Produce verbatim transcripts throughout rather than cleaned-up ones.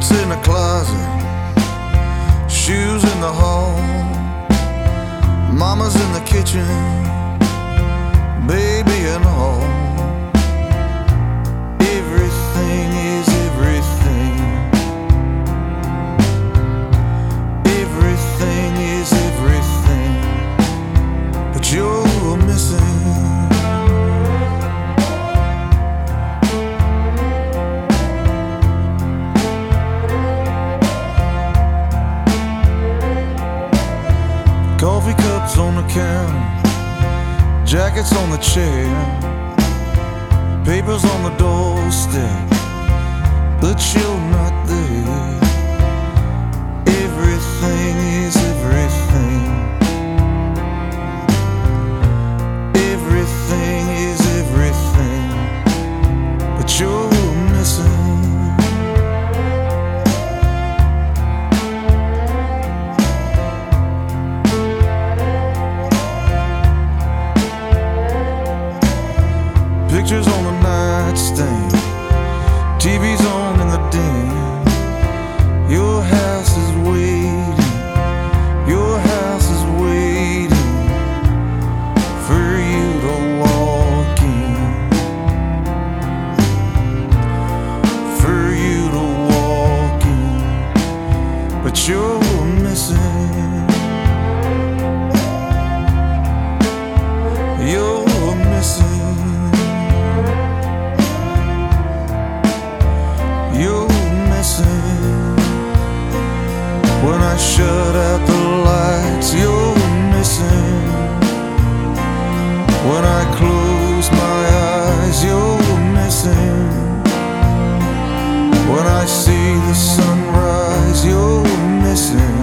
Coats in the closet, shoes in the hall, mama's in the kitchen, baby and all. Everything is everything. Everything is everything, but you're missing. Coffee cups on the counter, jackets on the chair, papers on the doorstep, but you're not there. Everything is everything. Everything is everything, but you're missing. Pictures on the nightstand, T V's on in the den. Your house is waiting, your house is waiting for you to walk in, for you to walk in, but you're missing. You're missing. You're missing. When I shut out the lights, you're missing. When I close my eyes, you're missing. When I see the sunrise, you're missing.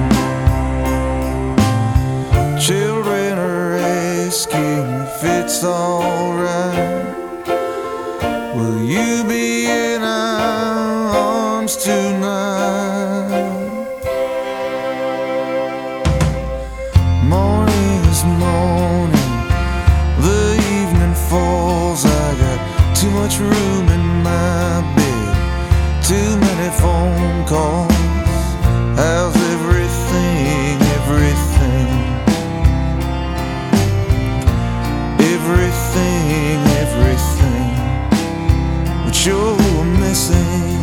Children are asking if it's alright. Will you be in our arms tonight? Morning is morning, the evening falls. I got too much room in my bed, too many phone calls. How's everything, everything? Everything, everything, but you're missing.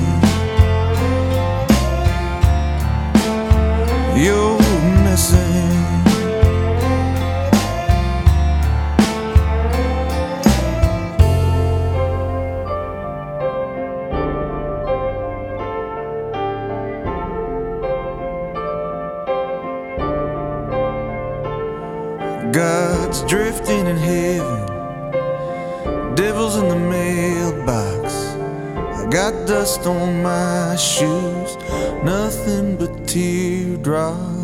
You're missing. God's drifting in heaven, devil's in the mailbox. I got dust on my shoes, nothing but teardrops.